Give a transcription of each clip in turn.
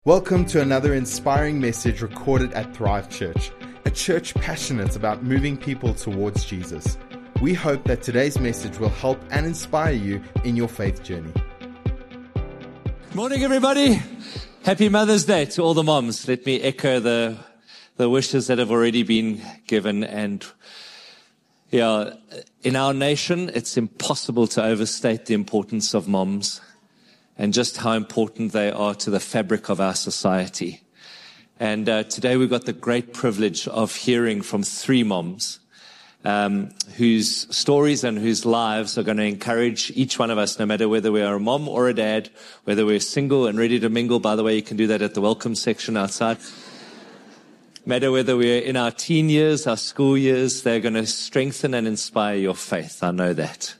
Welcome to another inspiring message recorded at Thrive Church, a church passionate about moving people towards Jesus. We hope that today's message will help and inspire you in your faith journey. Morning, everybody. Happy Mother's Day to all the moms. Let me echo the wishes that have already been given. And yeah, in our nation, it's impossible to overstate the importance of moms and just how important they are to the fabric of our society. And today we've got the great privilege of hearing from three moms whose stories and whose lives are going to encourage each one of us, no matter whether we are a mom or a dad, whether we're single and ready to mingle. By the way, you can do that at the welcome section outside. No matter whether we're in our teen years, our school years, they're going to strengthen and inspire your faith. I know that.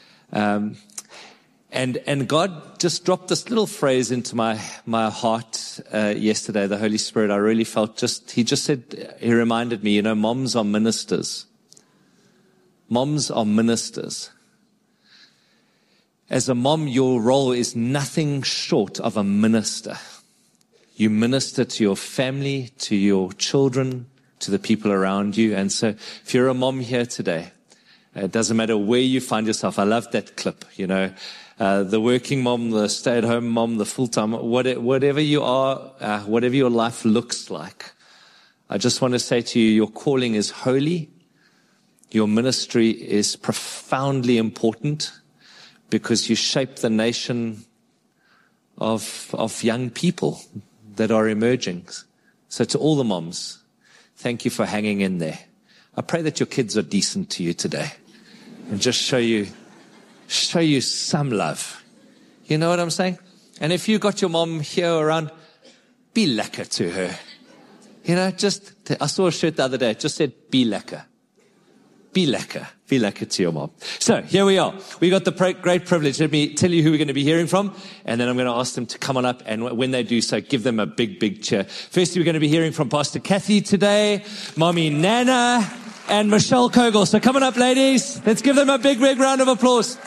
And God just dropped this little phrase into my heart yesterday, the Holy Spirit. I really felt he reminded me, moms are ministers. Moms are ministers. As a mom, your role is nothing short of a minister. You minister to your family, to your children, to the people around you. And so if you're a mom here today, it doesn't matter where you find yourself. I love that clip, the working mom, the stay-at-home mom, the full-time, whatever you are, whatever your life looks like. I just want to say to you, your calling is holy. Your ministry is profoundly important because you shape the nation of young people that are emerging. So to all the moms, thank you for hanging in there. I pray that your kids are decent to you today and just show you some love. You know what I'm saying? And if you got your mom here around, be lekker to her. I saw a shirt the other day. It just said, be lekker. Be lekker. Be lekker to your mom. So here we are. We got the great privilege. Let me tell you who we're going to be hearing from. And then I'm going to ask them to come on up. And when they do so, give them a big, big cheer. Firstly, we're going to be hearing from Pastor Kathy today, Mommy Nana, and Michelle Kogel. So come on up, ladies. Let's give them a big, big round of applause.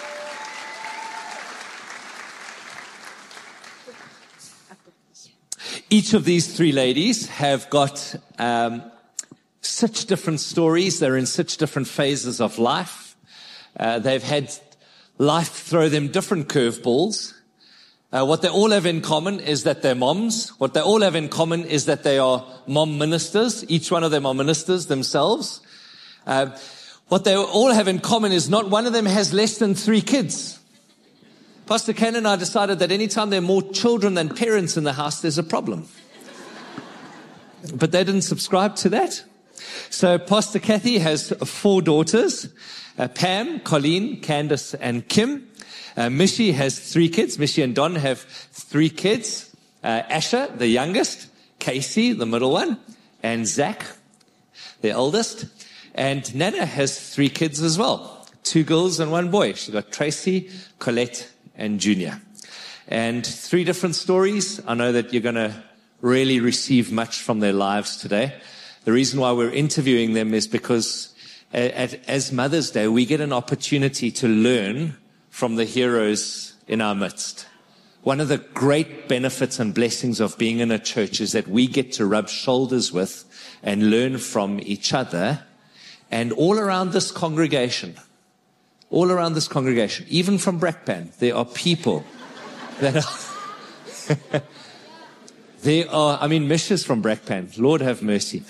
Each of these three ladies have got such different stories. They're in such different phases of life. They've had life throw them different curveballs. What they all have in common is that they're moms. What they all have in common is that they are mom ministers. Each one of them are ministers themselves. What they all have in common is not one of them has less than 3 kids. Pastor Ken and I decided that anytime there are more children than parents in the house, there's a problem. But they didn't subscribe to that. So Pastor Kathy has 4 daughters, Pam, Colleen, Candace, and Kim. Mishi has 3 kids. Mishi and Don have 3 kids. Asher, the youngest, Casey, the middle one, and Zach, the eldest. And Nana has 3 kids as well, 2 girls and 1 boy. She's got Tracy, Colette, and Junior. And 3 different stories. I know that you're going to really receive much from their lives today. The reason why we're interviewing them is because as Mother's Day, we get an opportunity to learn from the heroes in our midst. One of the great benefits and blessings of being in a church is that we get to rub shoulders with and learn from each other. And all around this congregation, even from Brakpan, there are people that are, Mish is from Brakpan. Lord have mercy.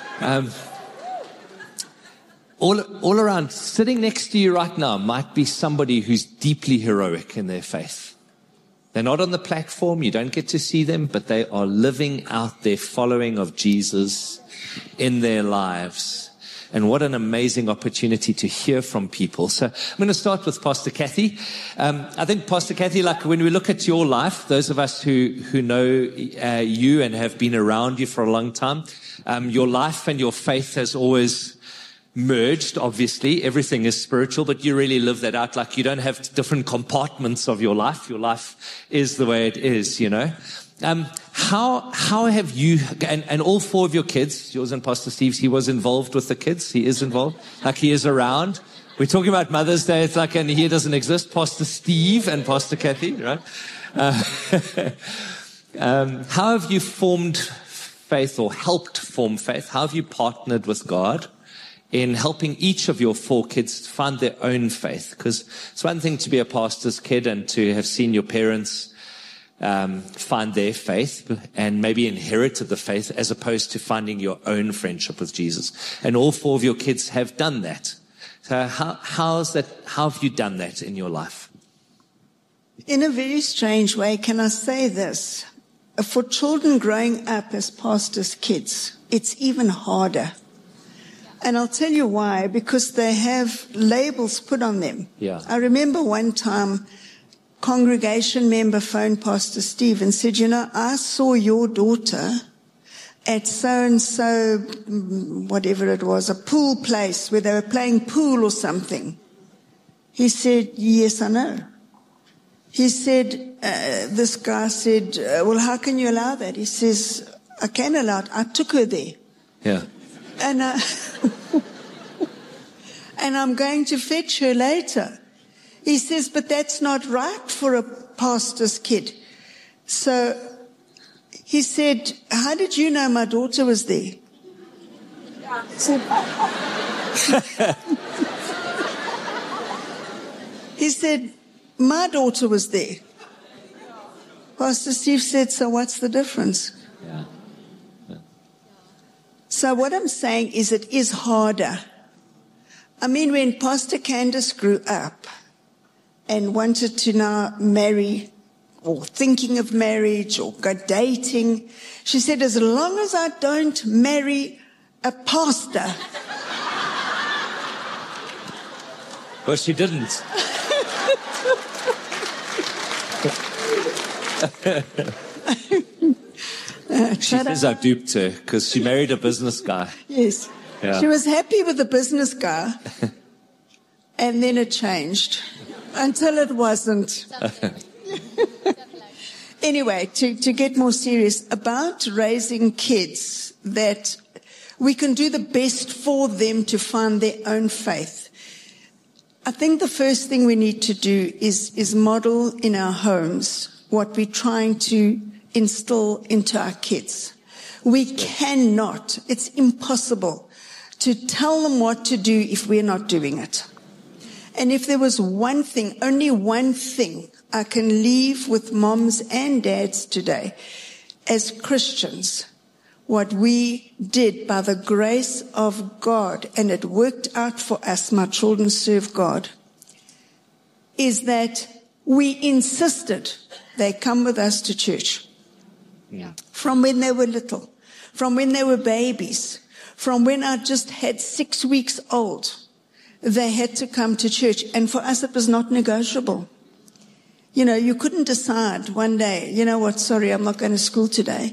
All around, sitting next to you right now might be somebody who's deeply heroic in their faith. They're not on the platform. You don't get to see them, but they are living out their following of Jesus in their lives. And what an amazing opportunity to hear from people. So I'm going to start with Pastor Kathy. I think, Pastor Kathy, like when we look at your life, those of us who know you and have been around you for a long time, your life and your faith has always merged, obviously. Everything is spiritual, but you really live that out. Like you don't have different compartments of your life. Your life is the way it is, How have you, and all 4 of your kids, yours and Pastor Steve's, he was involved with the kids. He is involved. Like he is around. We're talking about Mother's Day. It's like, and here doesn't exist. Pastor Steve and Pastor Kathy, right? How have you formed faith or helped form faith? How have you partnered with God in helping each of your 4 kids find their own faith? Because it's one thing to be a pastor's kid and to have seen your parents find their faith and maybe inherited the faith, as opposed to finding your own friendship with Jesus. And all 4 of your kids have done that. So how have you done that in your life? In a very strange way, can I say this? For children growing up as pastors' kids, it's even harder. And I'll tell you why, because they have labels put on them. Yeah. I remember one time, congregation member phoned Pastor Steve and said, I saw your daughter at so-and-so, whatever it was, a pool place where they were playing pool or something. He said, yes, I know. He said, this guy said, well, how can you allow that? He says, I can allow it. I took her there. Yeah. And, and I'm going to fetch her later. He says, but that's not right for a pastor's kid. So he said, how did you know my daughter was there? He said, my daughter was there. Pastor Steve said, so what's the difference? Yeah. So what I'm saying is it is harder. I mean, when Pastor Candace grew up and wanted to now marry or thinking of marriage or go dating, she said, as long as I don't marry a pastor. Well, she didn't. She says I duped her because she married a business guy. Yes. Yeah. She was happy with the business guy, and then it changed until it wasn't. Anyway, to get more serious about raising kids, that we can do the best for them to find their own faith. I think the first thing we need to do is model in our homes what we're trying to instill into our kids. We cannot, it's impossible to tell them what to do if we're not doing it. And if there was one thing, only one thing I can leave with moms and dads today, as Christians, what we did by the grace of God, and it worked out for us, my children serve God, is that we insisted they come with us to church. Yeah. From when they were little, from when they were babies, from when I just had 6 weeks old, they had to come to church. And for us, it was not negotiable. You know, you couldn't decide one day, you know what, sorry, I'm not going to school today.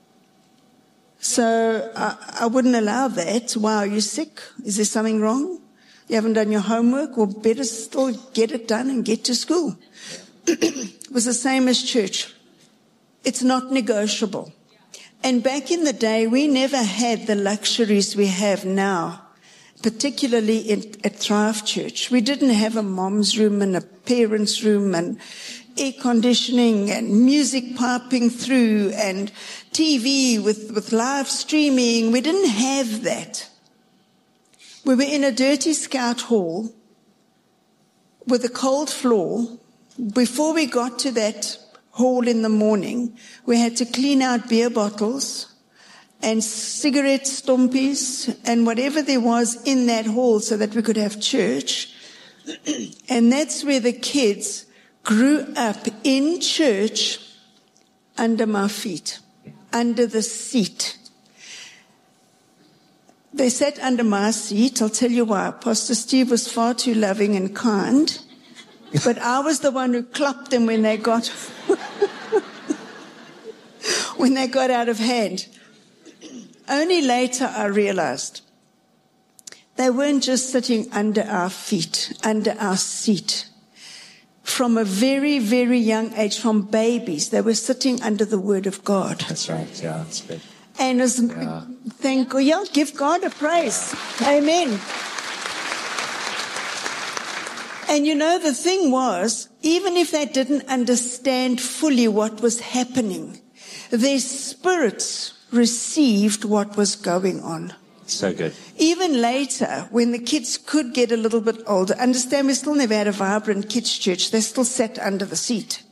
So I wouldn't allow that. Wow, are you sick? Is there something wrong? You haven't done your homework? Well, better still get it done and get to school. It was the same as church. It's not negotiable. And back in the day, we never had the luxuries we have now, particularly at Thrive Church. We didn't have a mom's room and a parent's room and air conditioning and music piping through and TV with live streaming. We didn't have that. We were in a dirty scout hall with a cold floor. Before we got to that hall in the morning, we had to clean out beer bottles and cigarette stumpies and whatever there was in that hall so that we could have church. And that's where the kids grew up in church under my feet, under the seat. They sat under my seat. I'll tell you why. Pastor Steve was far too loving and kind, but I was the one who clapped them when they got when they got out of hand. Only later I realized they weren't just sitting under our feet, under our seat. From a very, very young age, from babies, they were sitting under the Word of God. That's right. Yeah, that's good. And thank God, yeah, give God a praise. Amen. And you know, the thing was, even if they didn't understand fully what was happening, their spirits received what was going on. So good. Even later, when the kids could get a little bit older, understand we still never had a vibrant kids' church. They still sat under the seat.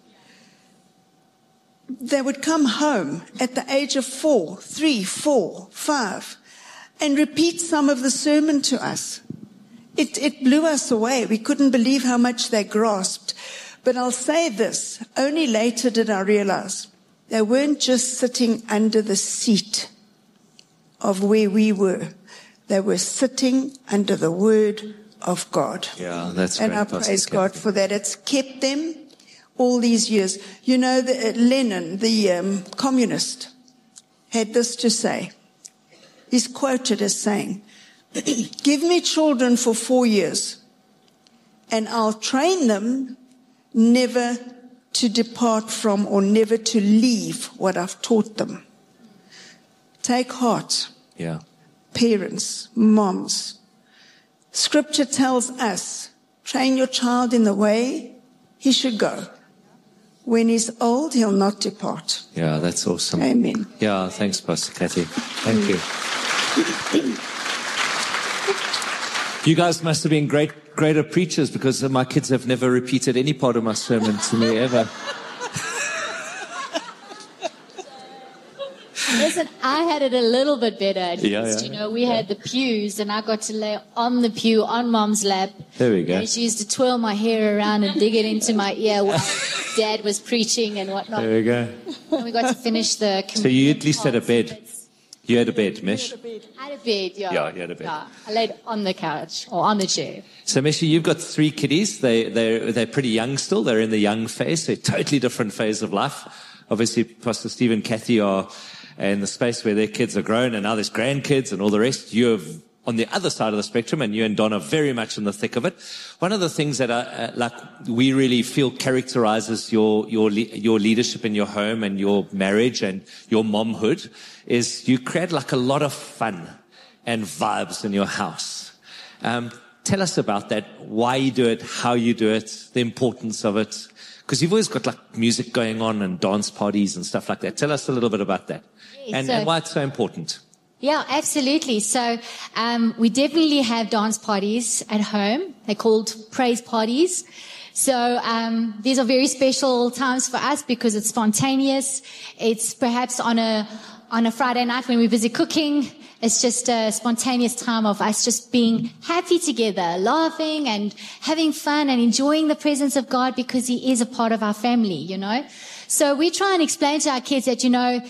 They would come home at the age of 4, 3, 4, 5, and repeat some of the sermon to us. It blew us away. We couldn't believe how much they grasped. But I'll say this, only later did I realize they weren't just sitting under the seat of where we were. They were sitting under the word of God. Yeah, that's and great. I praise God for that. It's kept them all these years. You know, Lenin, the communist, had this to say. He's quoted as saying, give me children for 4 years and I'll train them never to depart from or never to leave what I've taught them. Take heart. Yeah. Parents, moms. Scripture tells us, train your child in the way he should go. When he's old, he'll not depart. Yeah, that's awesome. Amen. Yeah, thanks, Pastor Kathy. Thank you. You guys must have been greater preachers because my kids have never repeated any part of my sermon to me ever. Listen, I had it a little bit better at least. Yeah. You know, we had the pews and I got to lay on the pew on Mom's lap. There we go. And she used to twirl my hair around and dig it into my ear while Dad was preaching and whatnot. There we go. And we got to finish the So you at least had a communion bed. parts. You had a bed, Mesh. I had a bed, yeah. Yeah, you had a bed. Yeah, I laid on the couch or on the chair. So, Meshi, you've got 3 kiddies. They're pretty young still. They're in the young phase. They're totally different phase of life. Obviously, Pastor Steve and Kathy are in the space where their kids are grown and now there's grandkids and all the rest. You're on the other side of the spectrum and you and Don are very much in the thick of it. One of the things that we really feel characterizes your leadership in your home and your marriage and your momhood is you create like a lot of fun and vibes in your house. Tell us about that, why you do it, how you do it, the importance of it. Because you've always got like music going on and dance parties and stuff like that. Tell us a little bit about that and why it's so important. Yeah, absolutely. So we definitely have dance parties at home. They're called praise parties. So these are very special times for us because it's spontaneous. It's perhaps on a Friday night when we're busy cooking. It's just a spontaneous time of us just being happy together, laughing and having fun and enjoying the presence of God because He is a part of our family, you know. So we try and explain to our kids that, you know,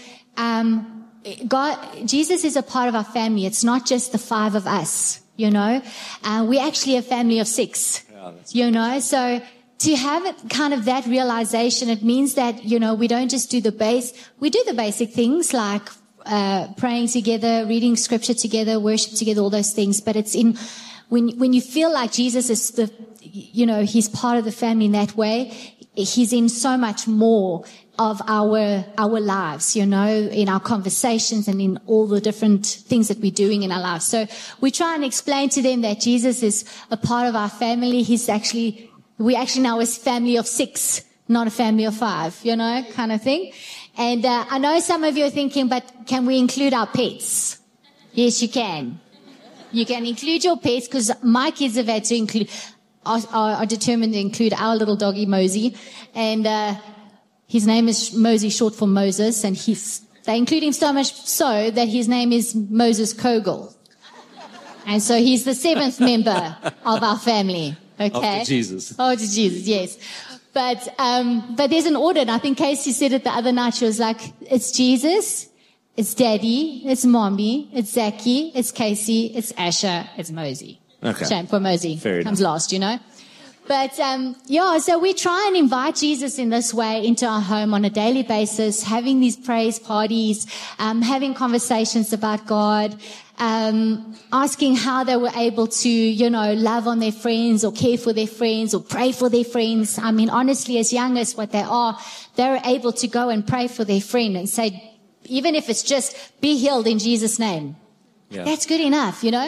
Jesus is a part of our family. It's not just the 5 of us, you know. We're actually a family of 6, you know. So to have kind of that realization, it means that, you know, we don't just do we do the basic things like praying together, reading scripture together, worship together, all those things. But it's when you feel like Jesus is He's part of the family in that way, He's in so much more of our lives, you know, in our conversations and in all the different things that we're doing in our lives. So we try and explain to them that Jesus is a part of our family. We actually now is family of 6, not a family of 5, you know, kind of thing. And I know some of you are thinking, but can we include our pets? Yes, you can. You can include your pets because my kids have had to are determined to include our little doggy Mosey. And his name is Mosey, short for Moses. And they include him so much so that his name is Moses Kogel. And so he's the 7th member of our family. Okay. After Jesus. After Jesus, yes. But there's an order. And I think Casey said it the other night. She was like, it's Jesus, it's Daddy, it's Mommy, it's Zachy, it's Casey, it's Asher, it's Mosey. Okay. Shame for Mosey. Fair Comes enough. last, you know. But, so we try and invite Jesus in this way into our home on a daily basis, having these praise parties, having conversations about God, asking how they were able to, you know, love on their friends or care for their friends or pray for their friends. I mean, honestly, as young as what they are, they're able to go and pray for their friend and say, even if it's just be healed in Jesus' name. Yeah. That's good enough, you know.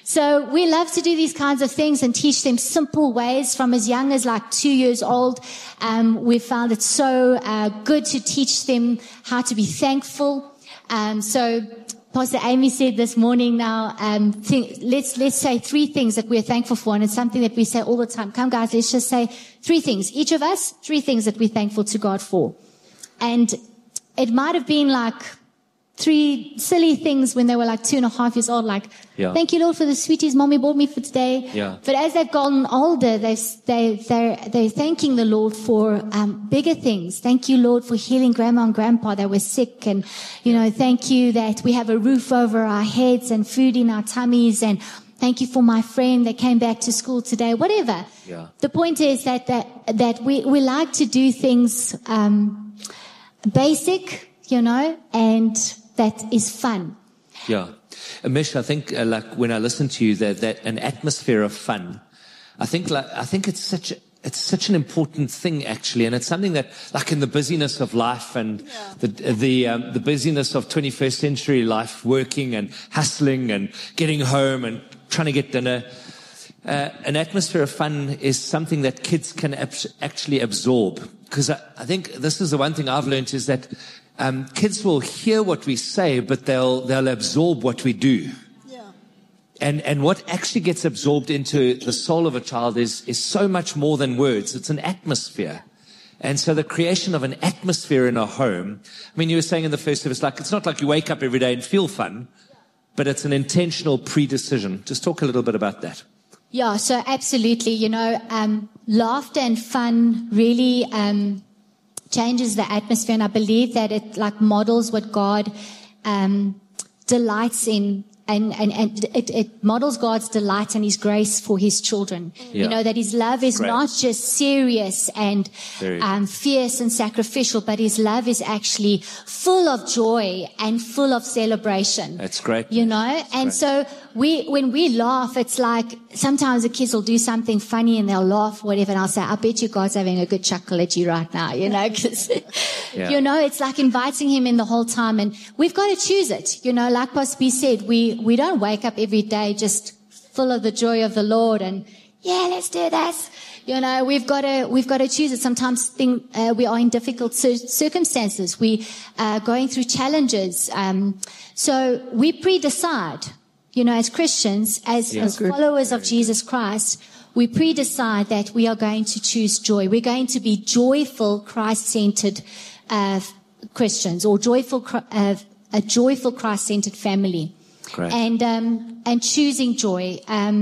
So we love to do these kinds of things and teach them simple ways from as young as like 2 years old. We found it so good to teach them how to be thankful. So Pastor Amy said this morning now, let's say 3 things that we're thankful for. And it's something that we say all the time. Come guys, let's just say 3 things. Each of us, 3 things that we're thankful to God for. And it might have been like 3 silly things when they were like 2.5 years old, like, thank you, Lord, for the sweeties Mommy bought me for today. Yeah. But as they've gotten older, they're thanking the Lord for bigger things. Thank you, Lord, for healing Grandma and Grandpa that were sick. And, thank you that we have a roof over our heads and food in our tummies. And thank you for my friend that came back to school today, whatever. Yeah. The point is that we like to do things basic, and that is fun. Yeah. Mish, I think like when I listen to you, that an atmosphere of fun, I think it's such an important thing actually, and it's something that like in the busyness of life and the busyness of 21st century life, working and hustling and getting home and trying to get dinner, an atmosphere of fun is something that kids can actually absorb. Because I think this is the one thing I've learned is that kids will hear what we say, but they'll absorb what we do. Yeah. And what actually gets absorbed into the soul of a child is so much more than words. It's an atmosphere. And so the creation of an atmosphere in a home, I mean, you were saying in the first service, like, it's not like you wake up every day and feel fun, but it's an intentional pre-decision. Just talk a little bit about that. Yeah, so absolutely, laughter and fun really changes the atmosphere, and I believe that it like models what God delights in, and it models God's delight and His grace for His children. Yeah. That His love is Great. not just serious and fierce and sacrificial, but His love is actually full of joy and full of celebration. That's great. And great. so when we laugh, it's like sometimes the kids will do something funny and they'll laugh, whatever, and I'll say, I bet you God's having a good chuckle at you right now, because, it's like inviting Him in the whole time, and we've got to choose it. Like Pastor B said, we don't wake up every day just full of the joy of the Lord and, let's do this. We've got to choose it. Sometimes we are in difficult circumstances. We are going through challenges. So we pre-decide, as Christians, as followers of Jesus Christ, we pre-decide that we are going to choose joy. We're going to be joyful, Christ-centered Christians, or a joyful Christ-centered family. Great. And choosing joy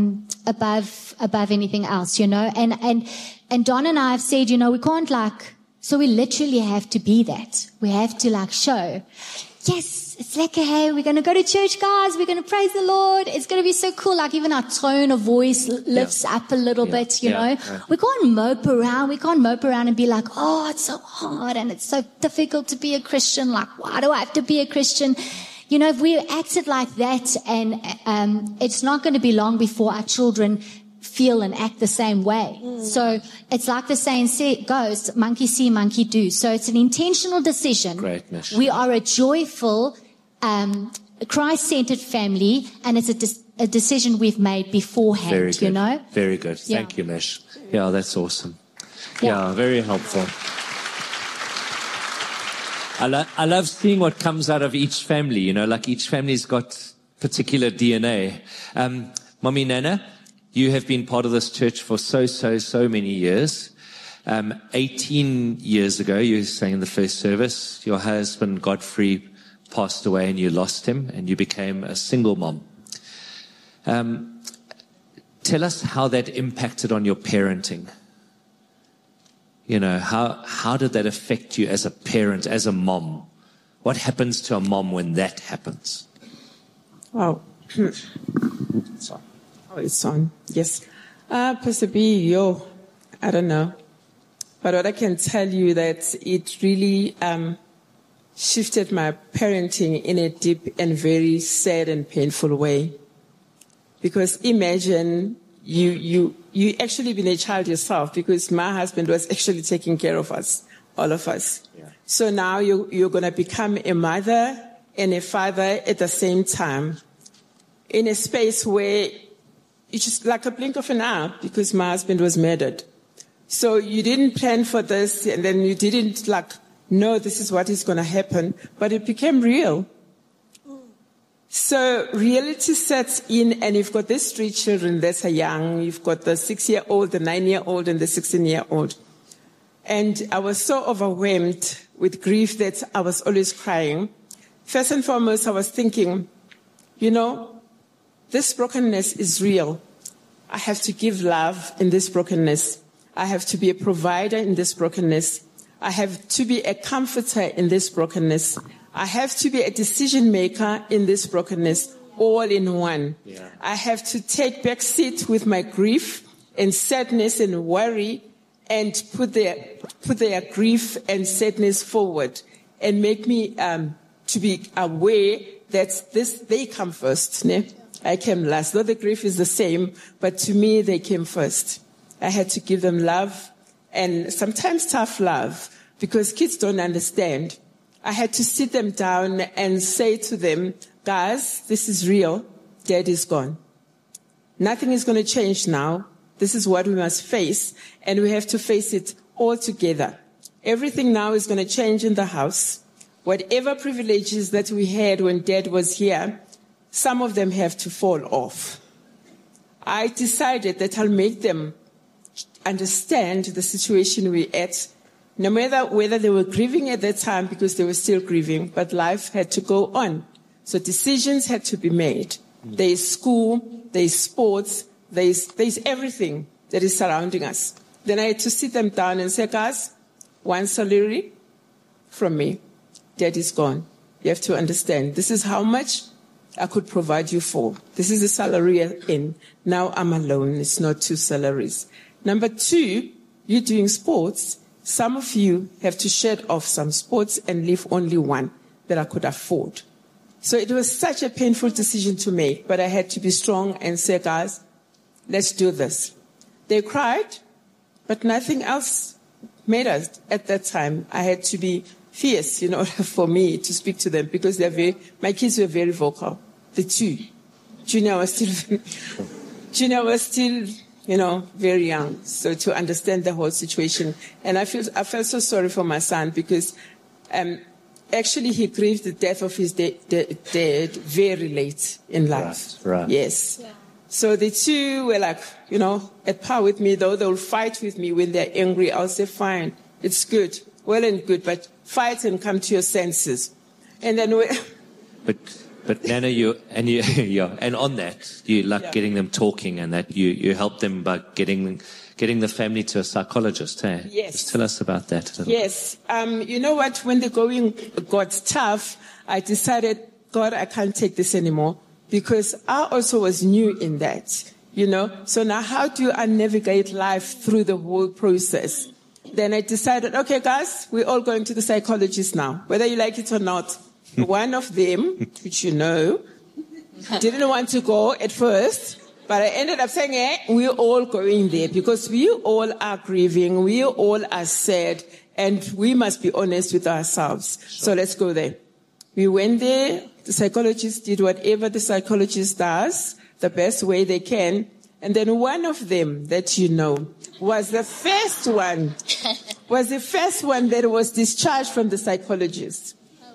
above anything else, and Don and I have said, we can't so we literally have to be that. We have to show, yes, it's lekker, hey, we're going to go to church, guys. We're going to praise the Lord. It's going to be so cool. Even our tone of voice lifts up a little bit, you know. We can't mope around. We can't mope around and be like, oh, it's so hard and it's so difficult to be a Christian. Why do I have to be a Christian? If we acted like that, and it's not going to be long before our children feel and act the same way. So it's like the saying goes, monkey see, monkey do. So it's an intentional decision. Great, Mish. We are a joyful, Christ-centered family, and it's a decision we've made beforehand, Very good. Very good. Yeah. Thank you, Mish. Yeah, that's awesome. Yeah. Yeah, very helpful. I love seeing what comes out of each family, each family's got particular DNA. Mommy Nana, you have been part of this church for so many years. 18 years ago, you were saying in the first service, your husband Godfrey passed away and you lost him and you became a single mom. Tell us how that impacted on your parenting. How did that affect you as a parent, as a mom? What happens to a mom when that happens? Wow. Sorry. Oh, it's on. Yes. Pastor B, I don't know. But what I can tell you that it really shifted my parenting in a deep and very sad and painful way. Because imagine you actually been a child yourself, because my husband was actually taking care of us, all of us. Yeah. So now you're going to become a mother and a father at the same time, in a space where it's just like a blink of an eye because my husband was murdered. So you didn't plan for this, and then you didn't know this is what is going to happen, but it became real. So reality sets in, and you've got these 3 children that are young. You've got the 6-year-old, the 9-year-old, and the 16-year-old. And I was so overwhelmed with grief that I was always crying. First and foremost, I was thinking, this brokenness is real. I have to give love in this brokenness. I have to be a provider in this brokenness. I have to be a comforter in this brokenness. I have to be a decision maker in this brokenness, all in one. Yeah. I have to take back seat with my grief and sadness and worry and put their grief and sadness forward and make me to be aware that they come first. Ne? I came last. Though the grief is the same, but to me they came first. I had to give them love, and sometimes tough love, because kids don't understand. I had to sit them down and say to them, guys, this is real. Dad is gone. Nothing is going to change now. This is what we must face, and we have to face it all together. Everything now is going to change in the house. Whatever privileges that we had when Dad was here, some of them have to fall off. I decided that I'll make them understand the situation we're at, no matter whether they were grieving at that time, because they were still grieving, but life had to go on. So decisions had to be made. There is school, there is sports, there is everything that is surrounding us. Then I had to sit them down and say, guys, one salary from me. Dad is gone. You have to understand. This is how much I could provide you for. This is the salary in. Now I'm alone. It's not 2 salaries. Number 2, you're doing sports. Some of you have to shed off some sports and leave only one that I could afford. So it was such a painful decision to make, but I had to be strong and say, guys, let's do this. They cried, but nothing else made us at that time. I had to be fierce in order for me to speak to them, because my kids were very vocal. The 2. Junior was still very young, so to understand the whole situation. And I felt so sorry for my son, because actually he grieved the death of his dad very late in life. Right. Yes. Yeah. So the 2 were at par with me, though they'll fight with me when they're angry. I'll say, fine, it's good, well and good, but fight and come to your senses. And then But Nana, and on that, you getting them talking, and that you help them by getting the family to a psychologist. Hey? Yes. Just tell us about that a little Yes. You know what? When the going got tough, I decided, God, I can't take this anymore, because I also was new in that. So now how do I navigate life through the whole process? Then I decided, okay, guys, we're all going to the psychologist now, whether you like it or not. One of them, which didn't want to go at first, but I ended up saying, we're all going there, because we all are grieving, we all are sad, and we must be honest with ourselves. Sure. So let's go there. We went there, the psychologist did whatever the psychologist does, the best way they can, and then one of them that was the first one that was discharged from the psychologist.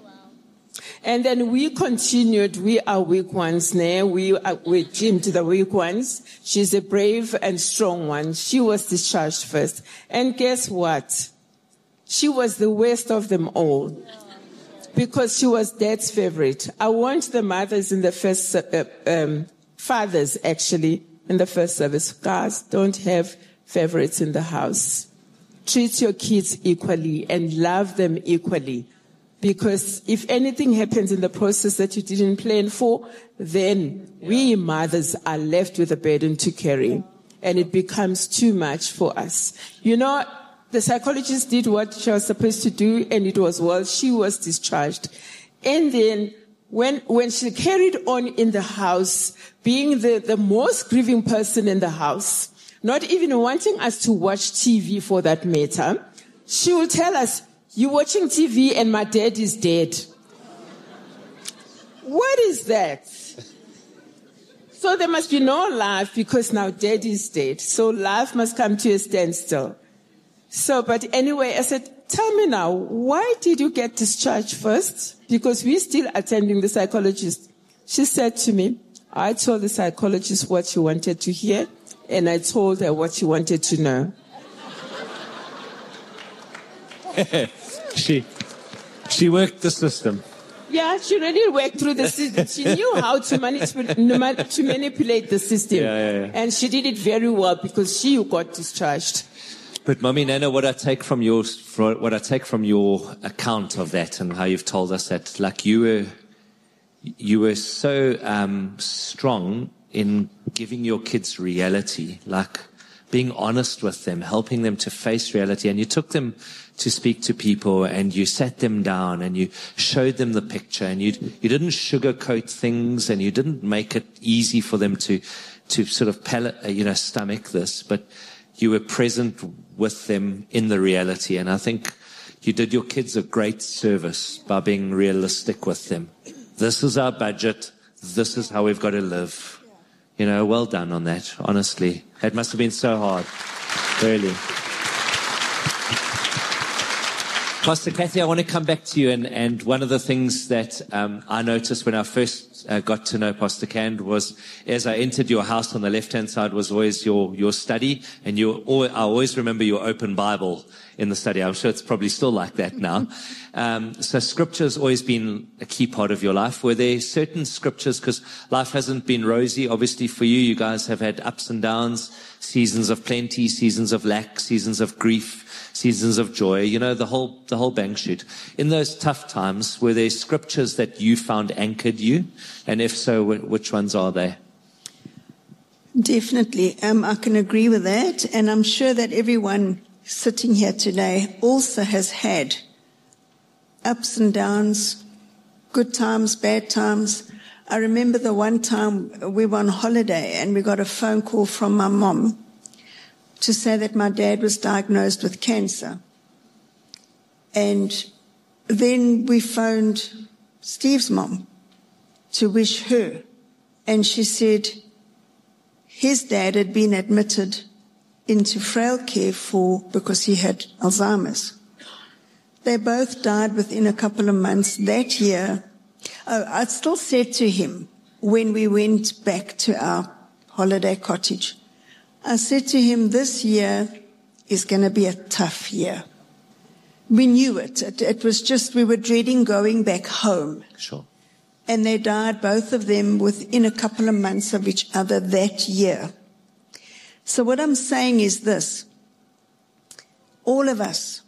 And then we continued. We are weak ones now. We're Jim to the weak ones. She's a brave and strong one. She was discharged first. And guess what? She was the worst of them all, because she was Dad's favorite. I warned the mothers in the first, fathers actually, in the first service, guys, don't have favorites in the house. Treat your kids equally and love them equally. Because if anything happens in the process that you didn't plan for, then we mothers are left with a burden to carry. And it becomes too much for us. The psychologist did what she was supposed to do, and it was well. She was discharged. And then when she carried on in the house, being the most grieving person in the house, not even wanting us to watch TV for that matter, she will tell us, you're watching TV and my dad is dead. What is that? So there must be no life because now Daddy is dead. So life must come to a standstill. So, but anyway, I said, tell me now, why did you get discharged first? Because we're still attending the psychologist. She said to me, I told the psychologist what she wanted to hear, and I told her what she wanted to know. She worked the system. Yeah, she really worked through the system. She knew how to manipulate the system. Yeah. And she did it very well because she got discharged. But Mummy Nana, what I take from your account of that and how you've told us that, like you were so strong in giving your kids reality, like being honest with them, helping them to face reality, and you took them to speak to people, and you sat them down, and you showed them the picture, and you didn't sugarcoat things, and you didn't make it easy for them to sort of stomach this, but you were present with them in the reality. And I think you did your kids a great service by being realistic with them. This is our budget. This is how we've got to live. You know, well done on that, honestly. It must have been so hard, really. Pastor Kathy, I want to come back to you, and one of the things that I noticed when I first got to know Pastor Cand was, as I entered your house, on the left-hand side was always your study, and I always remember your open Bible in the study. I'm sure it's probably still like that now. So scripture has always been a key part of your life. Were there certain scriptures, because life hasn't been rosy, obviously for you, you guys have had ups and downs, seasons of plenty, seasons of lack, seasons of grief, seasons of joy, you know, the whole bang shoot. In those tough times, were there scriptures that you found anchored you? And if so, which ones are they? Definitely. I can agree with that. And I'm sure that everyone sitting here today also has had ups and downs, good times, bad times. I remember the one time we were on holiday and we got a phone call from my mom to say that my dad was diagnosed with cancer. And then we phoned Steve's mom to wish her. And she said his dad had been admitted into frail care because he had Alzheimer's. They both died within a couple of months that year. I still said to him when we went back to our holiday cottage, I said to him, this year is going to be a tough year. We knew it. It was just, we were dreading going back home. Sure. And they died, both of them, within a couple of months of each other that year. So what I'm saying is this. All of us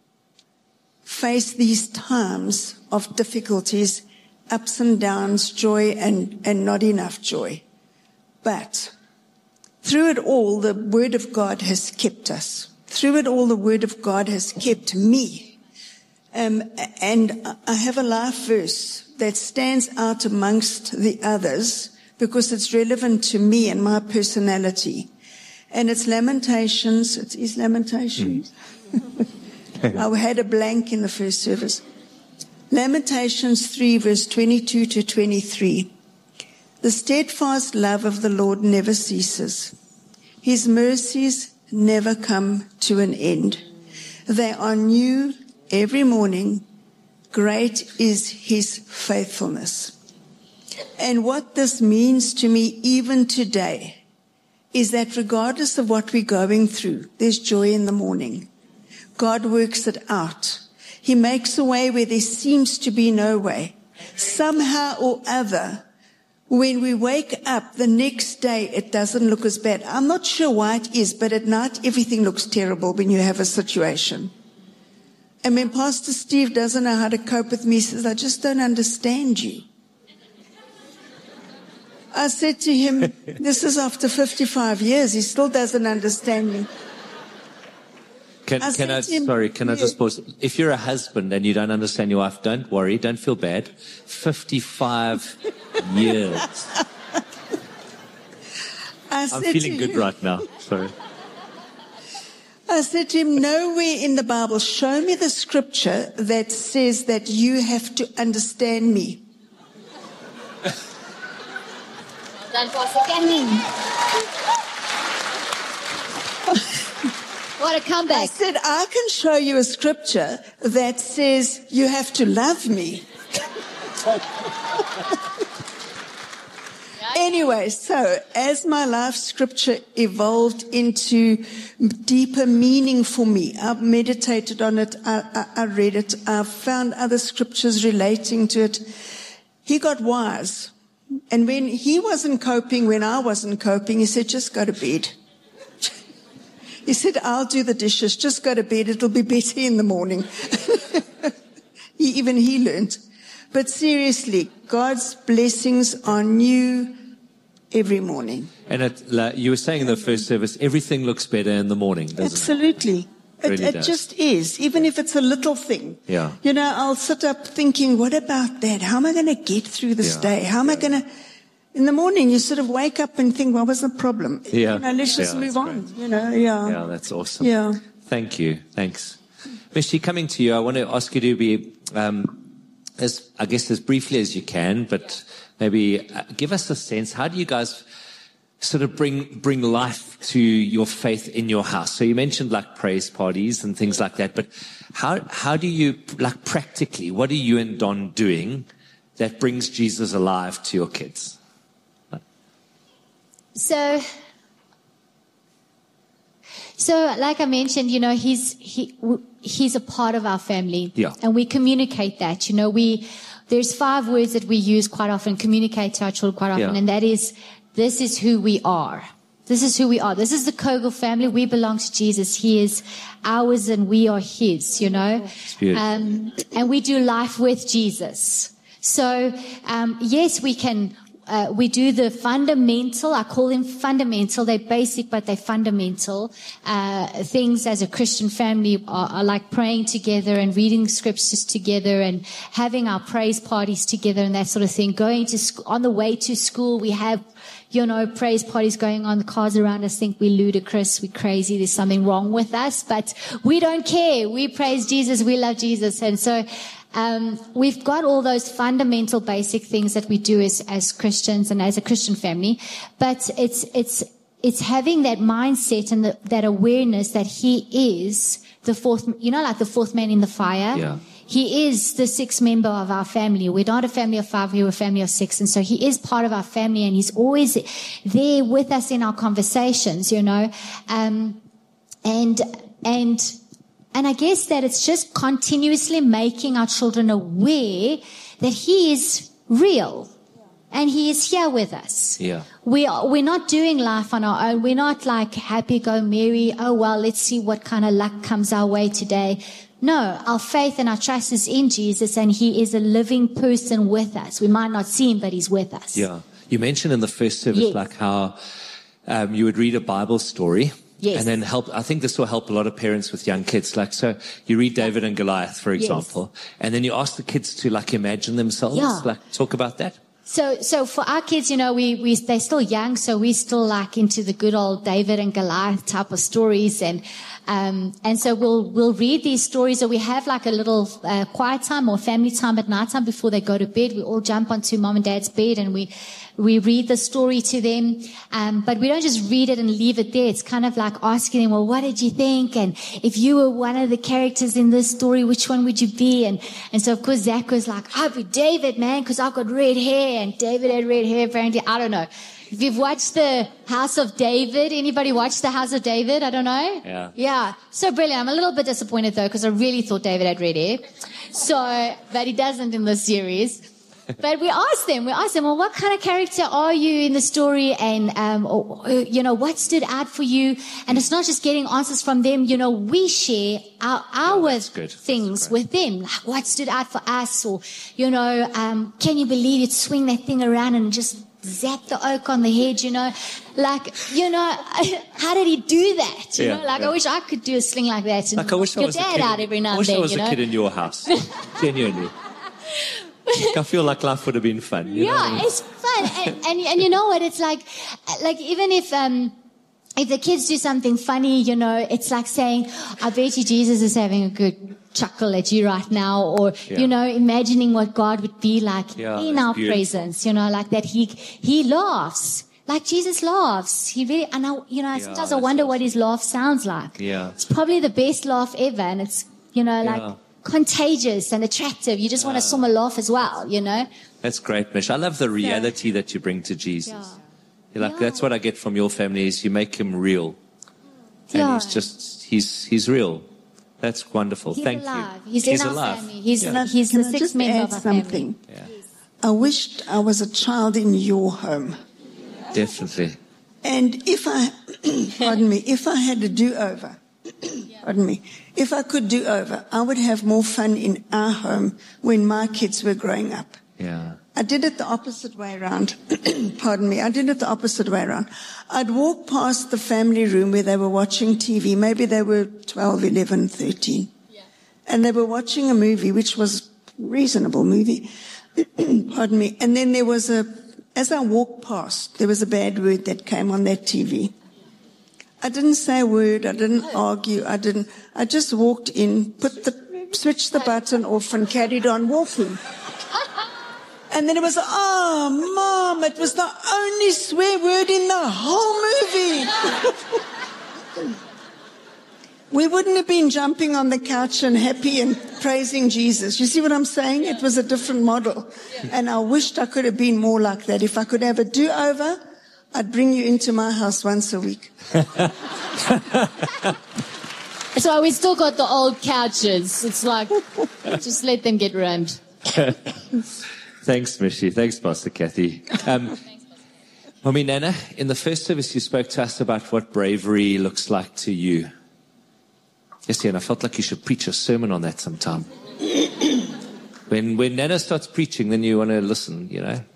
face these times of difficulties, ups and downs, joy and not enough joy. But through it all, the Word of God has kept us. Through it all, the Word of God has kept me. And I have a life verse that stands out amongst the others because it's relevant to me and my personality. And it's Lamentations. It is Lamentations. I had a blank in the first service. Lamentations 3, verse 22 to 23. The steadfast love of the Lord never ceases. His mercies never come to an end. They are new every morning. Great is his faithfulness. And what this means to me even today is that regardless of what we're going through, there's joy in the morning. God works it out. He makes a way where there seems to be no way. Somehow or other, when we wake up the next day, it doesn't look as bad. I'm not sure why it is, but at night, everything looks terrible when you have a situation. And when Pastor Steve doesn't know how to cope with me, he says, I just don't understand you. I said to him, this is after 55 years. He still doesn't understand me. Can I just pause? If you're a husband and you don't understand your wife, don't worry, don't feel bad. 55 years. I'm feeling good right now. Sorry. I said to him, nowhere in the Bible, show me the scripture that says that you have to understand me. done, Pastor Canning. What a I comeback. said, I can show you a scripture that says you have to love me. Anyway, so as my life scripture evolved into deeper meaning for me, I've meditated on it, I read it, I've found other scriptures relating to it. He got wise. And when he wasn't coping, when I wasn't coping, he said, just go to bed. He said, I'll do the dishes, just go to bed, it'll be better in the morning. Even he learned. But seriously, God's blessings are new every morning. And you were saying in the first service, everything looks better in the morning, doesn't Absolutely. It really It does. just is, even if it's a little thing. Yeah. You know, I'll sit up thinking, what about that? How am I going to get through this Yeah. day? How am I going to... In the morning, you sort of wake up and think, what was the problem? Yeah. You know, let's just Yeah, move that's on. You know, yeah. Yeah, that's awesome. Yeah. Thank you. Thanks. Misty, coming to you, I want to ask you to be, as briefly as you can, but maybe give us a sense. How do you guys sort of bring life to your faith in your house? So you mentioned like praise parties and things like that, but how do you, like practically, what are you and Don doing that brings Jesus alive to your kids? So like I mentioned, you know, he's a part of our family. Yeah. And we communicate that. You know, there's 5 words that we use quite often, communicate to our children quite often, Yeah. and that is, this is who we are. This is who we are. This is the Kogel family. We belong to Jesus. He is ours and we are his, you know. It's beautiful. And we do life with Jesus. So, yes, we can, we do the fundamental, I call them fundamental, they're basic, but they're fundamental, things as a Christian family are like praying together and reading scriptures together and having our praise parties together and that sort of thing. Going to on the way to school, we have, you know, praise parties going on. The cars around us think we're ludicrous, we're crazy, there's something wrong with us, but we don't care. We praise Jesus, we love Jesus. And so, we've got all those fundamental basic things that we do as Christians and as a Christian family, but it's having that mindset and that awareness that he is the fourth, you know, like the fourth man in the fire. Yeah. He is the 6th member of our family. We're not a family of 5, we're a family of 6. And so he is part of our family and he's always there with us in our conversations, you know, and I guess that it's just continuously making our children aware that he is real and he is here with us. Yeah. We're not doing life on our own. We're not like happy go merry. Oh, well, let's see what kind of luck comes our way today. No, our faith and our trust is in Jesus and he is a living person with us. We might not see him, but he's with us. Yeah. You mentioned in the first service, Yes. like how you would read a Bible story. Yes. And then I think this will help a lot of parents with young kids. Like, so you read David and Goliath, for example, and then you ask the kids to like imagine themselves, Yeah. like talk about that. So for our kids, you know, they're still young, so we're still like into the good old David and Goliath type of stories, and so we'll read these stories, or we have like a little quiet time or family time at night time before they go to bed. We all jump onto mom and dad's bed and we read the story to them, but we don't just read it and leave it there. It's kind of like asking them, well, what did you think? And if you were one of the characters in this story, which one would you be? And so of course Zach was like, I'd be David, man, because I've got red hair, and David had red hair apparently. I don't know. If you've watched The House of David, anybody watched The House of David? I don't know. Yeah. Yeah. So brilliant. I'm a little bit disappointed though, because I really thought David had red hair. So, but he doesn't in this series. But we asked them, well, what kind of character are you in the story? And, you know, what stood out for you? And it's not just getting answers from them. You know, we share our that's good. things That's great. with them. Like, what stood out for us? Or, you know, can you believe you'd swing that thing around and just zap the oak on the head, you know? Like, you know, how did he do that? You Yeah, know, like, yeah. I wish I could do a sling like that. And Like, I wish I your was a dad kid. out every now I and wish then, I was you know? a kid in your house. Genuinely. I feel like life would have been fun. You know what I Yeah, mean? it's fun. And you know what? It's like even if the kids do something funny, you know, it's like saying, I bet you Jesus is having a good chuckle at you right now, or, Yeah. you know, imagining what God would be like Yeah, in that's our beautiful. presence, you know, like that he laughs. like Jesus laughs. He really, and sometimes I wonder what his laugh sounds like. Yeah. It's probably the best laugh ever. And it's, like contagious and attractive. You just want to swim a laugh as well, That's great, Mish. I love the reality that you bring to Jesus. Yeah. You're like, that's what I get from your family is you make him real. Yeah. And he's real. That's wonderful. He's Thank alive. you. He's in our alive. family. He's Can the I sixth just member add of our something? family. Yeah, I wished I was a child in your home. definitely. And if I had a do-over, if I could do over, I would have more fun in our home when my kids were growing up. Yeah. I did it the opposite way around. I did it the opposite way around. I'd walk past the family room where they were watching TV. Maybe they were 12, 11, 13. Yeah. And they were watching a movie, which was a reasonable movie. And then as I walked past, there was a bad word that came on that TV. I didn't say a word. I didn't argue. I just walked in, switched the button off and carried on walking. And then it was, Mom, it was the only swear word in the whole movie. We wouldn't have been jumping on the couch and happy and praising Jesus. You see what I'm saying? It was a different model. And I wished I could have been more like that. If I could have a do-over, I'd bring you into my house once a week. So we still got the old couches. It's like, just let them get ruined. Thanks, Mishy. Thanks, Pastor Kathy. Mommy Nana, in the first service you spoke to us about what bravery looks like to you. Yes, and I felt like you should preach a sermon on that sometime. When Nana starts preaching, then you want to listen,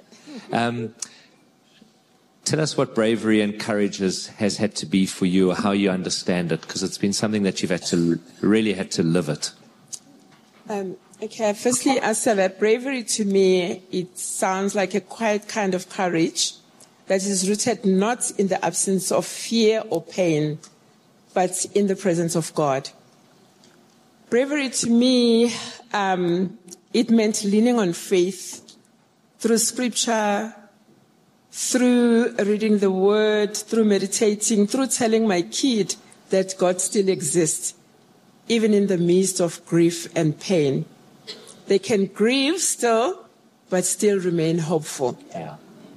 Tell us what bravery and courage has had to be for you, or how you understand it, because it's been something that you've really had to live it. Okay, firstly, I said that bravery to me, it sounds like a quiet kind of courage that is rooted not in the absence of fear or pain, but in the presence of God. Bravery to me, it meant leaning on faith through scripture, through reading the word, through meditating, through telling my kid that God still exists, even in the midst of grief and pain. They can grieve still, but still remain hopeful. Yeah.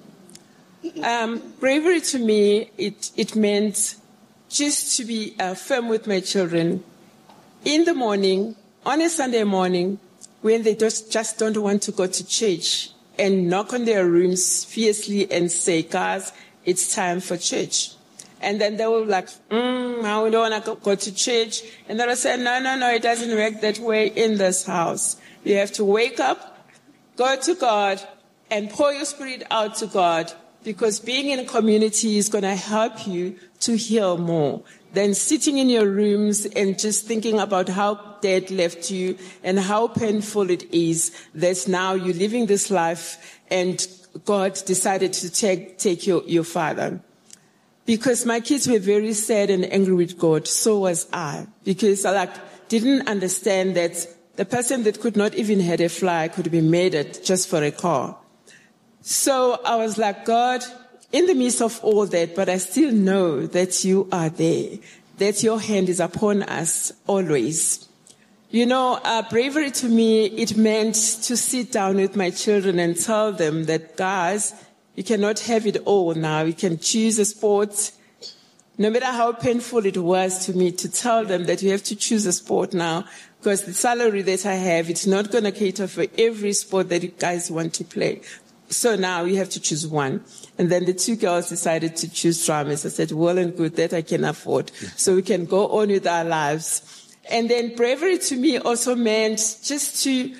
Bravery to me, it meant just to be firm with my children in the morning, on a Sunday morning, when they just don't want to go to church, and knock on their rooms fiercely and say, guys, it's time for church. And then they will like, now we don't want to go to church. And then I said, no, it doesn't work that way in this house. You have to wake up, go to God, and pour your spirit out to God, because being in a community is going to help you to heal more than sitting in your rooms and just thinking about how dad left you and how painful it is that now you're living this life and God decided to take your father. Because my kids were very sad and angry with God, so was I. Because I didn't understand that the person that could not even hurt a fly could be murdered just for a car. So I was like, God, in the midst of all that, but I still know that you are there, that your hand is upon us always. Bravery to me, it meant to sit down with my children and tell them that, guys, you cannot have it all now. You can choose a sport. No matter how painful it was to me to tell them that you have to choose a sport now, because the salary that I have, it's not going to cater for every sport that you guys want to play. So now you have to choose one. And then the two girls decided to choose dramas. I said, well and good, that I can afford. So we can go on with our lives. And then bravery to me also meant just to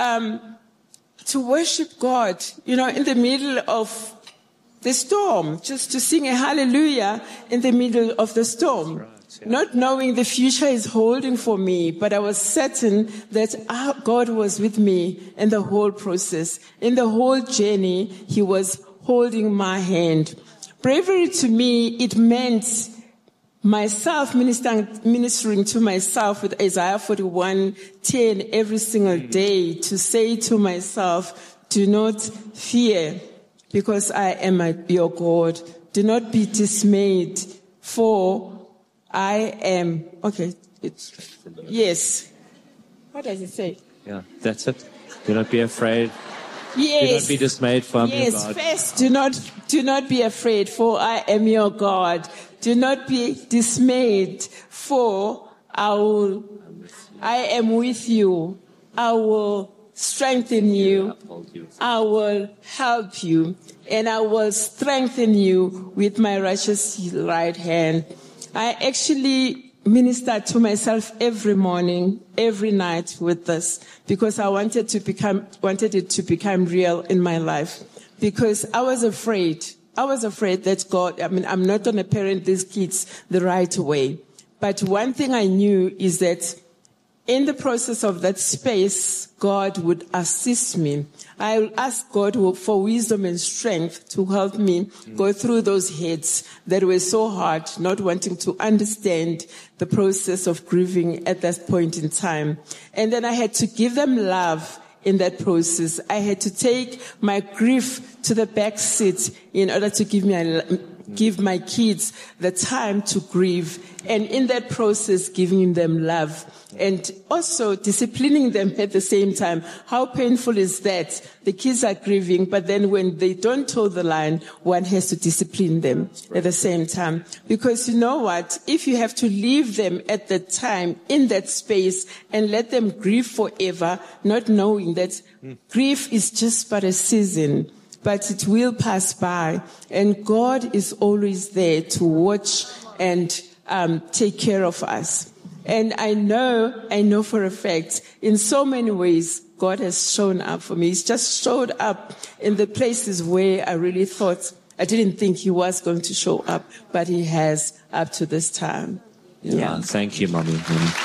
worship God, in the middle of the storm, just to sing a hallelujah in the middle of the storm. Right, yeah. Not knowing the future is holding for me, but I was certain that God was with me in the whole process. In the whole journey, He was holding my hand. Bravery to me, it meant myself ministering to myself with Isaiah 41:10 every single day, to say to myself, do not fear, because I am your God. do not be dismayed, for I am, yes. What does it say? Yeah, that's it. Do not be afraid. Yes. Do not be dismayed, for I am your God. First, do not be afraid, for I am your God. Do not be dismayed, for I am with you. I will strengthen you. I will help you, and I will strengthen you with my righteous right hand. I actually minister to myself every morning, every night with this, because I wanted it to become real in my life. Because I was afraid that God, I'm not going to parent these kids the right way. But one thing I knew is that in the process of that space, God would assist me. I will ask God for wisdom and strength to help me go through those hits that were so hard, not wanting to understand the process of grieving at that point in time. And then I had to give them love in that process. I had to take my grief to the back seat in order to give my kids the time to grieve, and in that process giving them love and also disciplining them at the same time. How painful is that? The kids are grieving, but then when they don't toe the line, one has to discipline them at the same time. Because you know what? If you have to leave them at that time in that space and let them grieve forever, not knowing that grief is just but a season, but it will pass by, and God is always there to watch and take care of us. And I know for a fact, in so many ways, God has shown up for me. He's just showed up in the places where I didn't think he was going to show up, but he has up to this time. Yeah. Thank you, Mommy.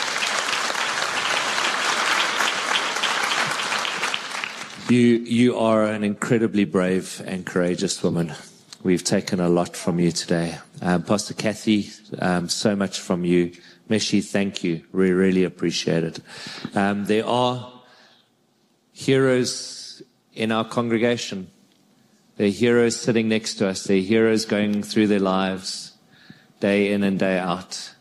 You are an incredibly brave and courageous woman. We've taken a lot from you today. Pastor Kathy, so much from you. Meshi, thank you. We really appreciate it. There are heroes in our congregation. There are heroes sitting next to us. There are heroes going through their lives day in and day out,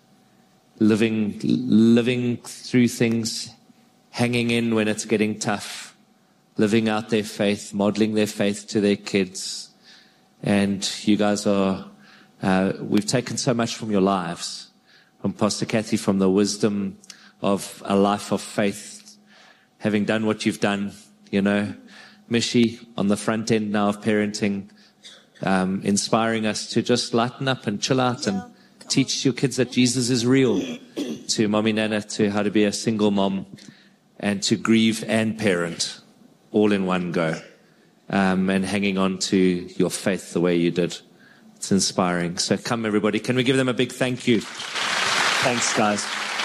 living through things, hanging in when it's getting tough, living out their faith, modeling their faith to their kids. And you guys we've taken so much from your lives, from Pastor Kathy, from the wisdom of a life of faith, having done what you've done, Mishi on the front end now of parenting, inspiring us to just lighten up and chill out and teach your kids that Jesus is real, to Mommy Nana, to how to be a single mom and to grieve and parent all in one go, and hanging on to your faith the way you did. It's inspiring. So come, everybody. Can we give them a big thank you? Thanks, guys.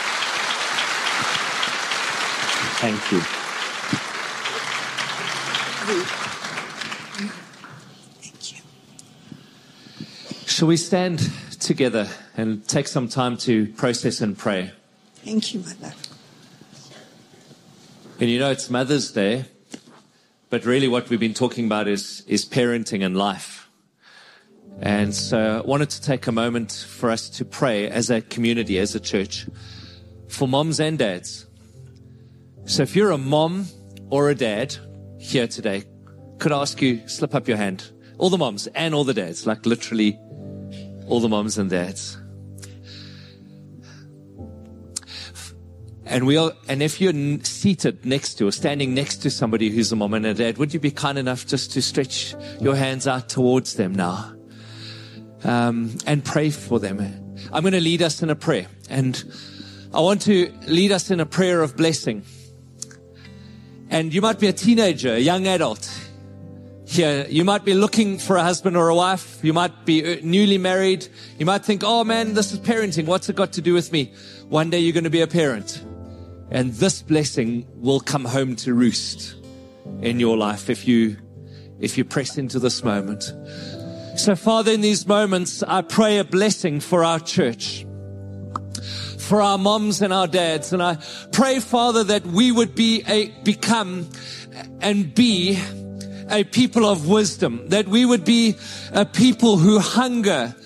Thank you. Thank you. Shall we stand together and take some time to process and pray? Thank you, my love. And it's Mother's Day, but really what we've been talking about is parenting and life. And so I wanted to take a moment for us to pray as a community, as a church, for moms and dads. So if you're a mom or a dad here today, could I ask you, slip up your hand. All the moms and all the dads, like literally all the moms and dads. And if you're seated next to or standing next to somebody who's a mom and a dad, would you be kind enough just to stretch your hands out towards them now? And pray for them. I'm going to lead us in a prayer, and I want to lead us in a prayer of blessing. And you might be a teenager, a young adult here. You might be looking for a husband or a wife. You might be newly married. You might think, oh man, this is parenting. What's it got to do with me? One day you're going to be a parent, and this blessing will come home to roost in your life if you press into this moment. So, Father, in these moments, I pray a blessing for our church, for our moms and our dads. And I pray, Father, that we would become and be a people of wisdom, that we would be a people who hunger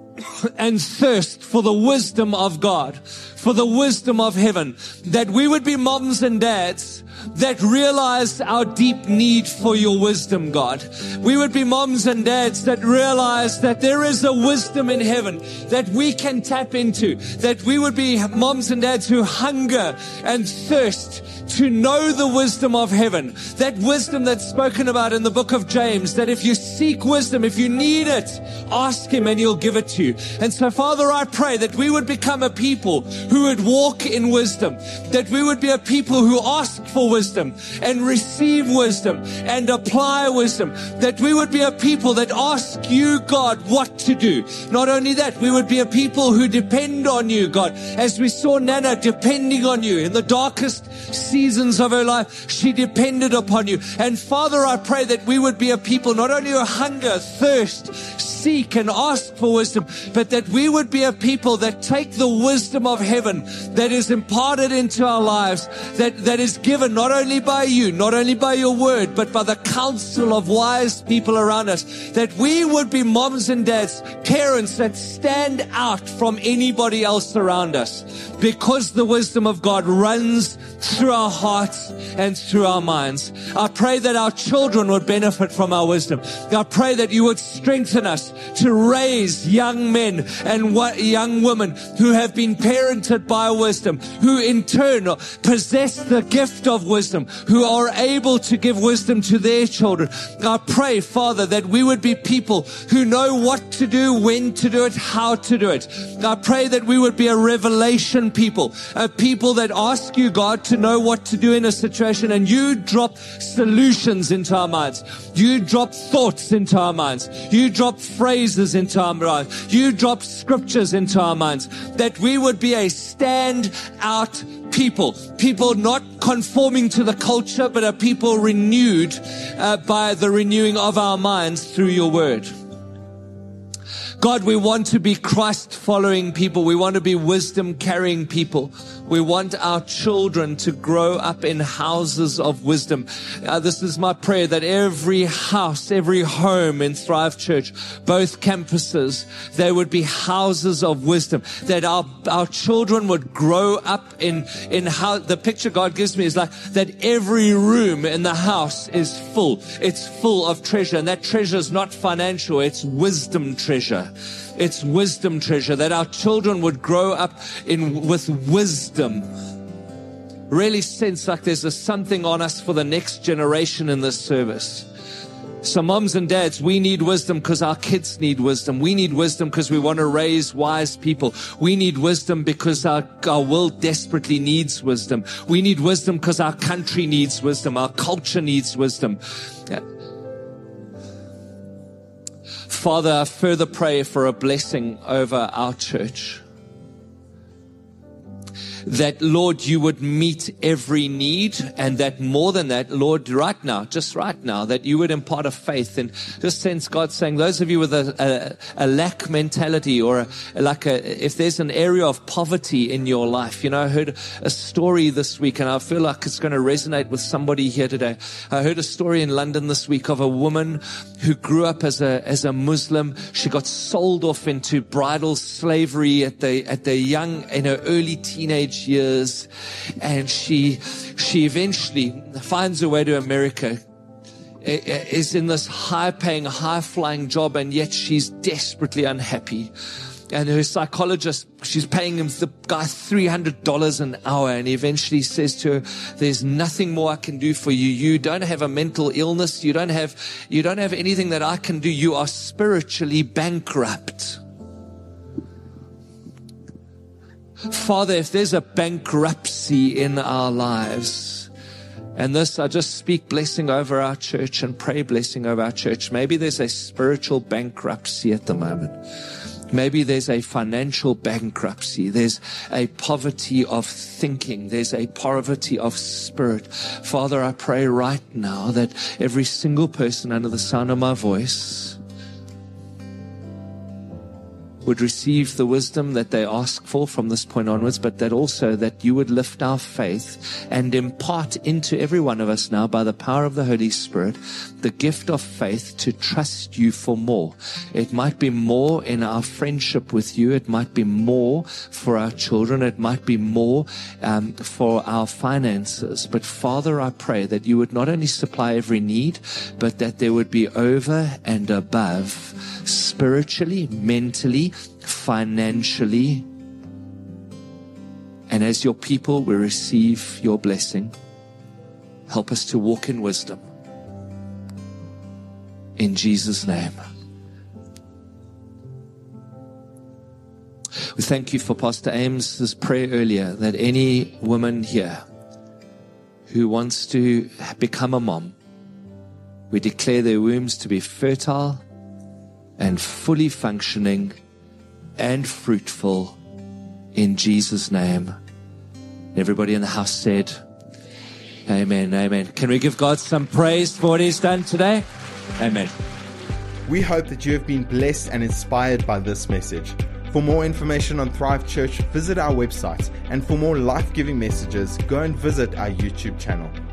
and thirst for the wisdom of God, for the wisdom of heaven, that we would be moms and dads that realize our deep need for your wisdom, God. We would be moms and dads that realize that there is a wisdom in heaven that we can tap into, that we would be moms and dads who hunger and thirst to know the wisdom of heaven, that wisdom that's spoken about in the book of James, that if you seek wisdom, if you need it, ask him and he'll give it to you. And so, Father, I pray that we would become a people who would walk in wisdom, that we would be a people who ask for wisdom and receive wisdom and apply wisdom, that we would be a people that ask you, God, what to do. Not only that, we would be a people who depend on you, God, as we saw Nana depending on you in the darkest seasons of her life. She depended upon you. And Father, I pray that we would be a people not only who hunger, thirst, seek and ask for wisdom, but that we would be a people that take the wisdom of heaven that is imparted into our lives, that is given not only by you, not only by your word, but by the counsel of wise people around us, that we would be moms and dads, parents that stand out from anybody else around us, because the wisdom of God runs through our hearts and through our minds. I pray that our children would benefit from our wisdom. I pray that you would strengthen us to raise young men and young women who have been parented by wisdom, who in turn possess the gift of wisdom, who are able to give wisdom to their children. I pray, Father, that we would be people who know what to do, when to do it, how to do it. I pray that we would be a revelation people, a people that ask you, God, to know what to do in a situation, and you drop solutions into our minds. You drop thoughts into our minds. You drop phrases into our minds. You drop scriptures into our minds, that we would be a stand out people not conforming to the culture, but a people renewed by the renewing of our minds through your word. God, we want to be Christ-following people. We want to be wisdom-carrying people. We want our children to grow up in houses of wisdom. This is my prayer, that every house, every home in Thrive Church, both campuses, they would be houses of wisdom, that our children would grow up in how the picture God gives me is like that every room in the house is full. It's full of treasure, and that treasure is not financial, it's wisdom treasure. It's wisdom treasure, that our children would grow up with wisdom. Really sense like there's something on us for the next generation in this service. So moms and dads, we need wisdom because our kids need wisdom. We need wisdom because we want to raise wise people. We need wisdom because our world desperately needs wisdom. We need wisdom because our country needs wisdom. Our culture needs wisdom. Father, I further pray for a blessing over our church. That, Lord, you would meet every need, and that more than that, Lord, just right now, that you would impart a faith, and just sense God saying, those of you with a lack mentality, or if there's an area of poverty in your life. I heard a story this week, and I feel like it's going to resonate with somebody here today. I heard a story in London this week of a woman who grew up as a Muslim. She got sold off into bridal slavery at the young, in her early teenage years, and she eventually finds her way to America, is in this high-paying, high-flying job, and yet she's desperately unhappy. And her psychologist, she's paying the guy $300 an hour, and he eventually says to her, there's nothing more I can do for you. You don't have a mental illness. You don't have anything that I can do. You are spiritually bankrupt. Father, if there's a bankruptcy in our lives, and this, I just speak blessing over our church and pray blessing over our church. Maybe there's a spiritual bankruptcy at the moment. Maybe there's a financial bankruptcy. There's a poverty of thinking. There's a poverty of spirit. Father, I pray right now that every single person under the sound of my voice would receive the wisdom that they ask for from this point onwards, but that also that you would lift our faith and impart into every one of us now by the power of the Holy Spirit the gift of faith to trust you for more. It might be more in our friendship with you. It might be more for our children. It might be more for our finances. But Father, I pray that you would not only supply every need, but that there would be over and above, spiritually, mentally, financially. And as your people, we receive your blessing. Help us to walk in wisdom. In Jesus' name. We thank you for Pastor Ames's prayer earlier, that any woman here who wants to become a mom, we declare their wombs to be fertile and fully functioning and fruitful in Jesus' name. Everybody in the house said, amen, amen. Can we give God some praise for what he's done today? Amen. We hope that you have been blessed and inspired by this message. For more information on Thrive Church, visit our website. And for more life-giving messages, go and visit our YouTube channel.